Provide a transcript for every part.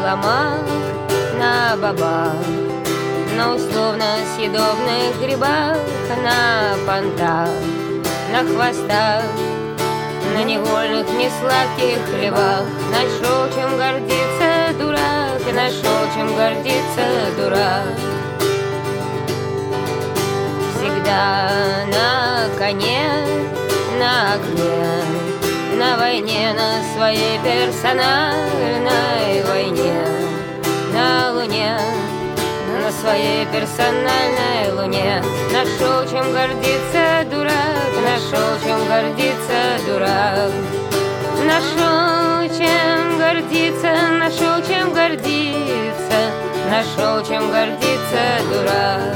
холмах, на бобах, на условно съедобных грибах, на понтах, на хвостах, на невольных несладких хлебах. Нашел, чем гордиться дурак, нашел, чем гордиться дурак. Всегда на коне, на огне, на войне, на своей персональной войне, на луне, на своей персональной луне. Нашел, чем гордиться дурак, нашел, чем гордиться дурак. Нашел, чем гордиться, нашел, чем гордиться, нашел, чем гордиться дурак.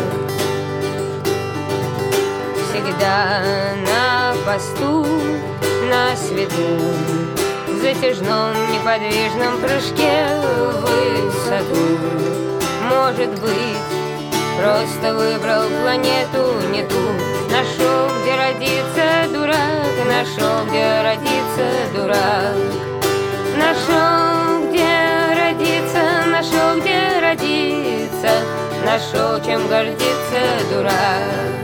Всегда на посту, на свету, в затяжном неподвижном прыжке в высоту. Может быть, просто выбрал планету не ту. Нашел, где родиться дурак, нашел, где родиться дурак. Нашел, где родиться, нашел, где родиться, нашел, чем гордиться дурак.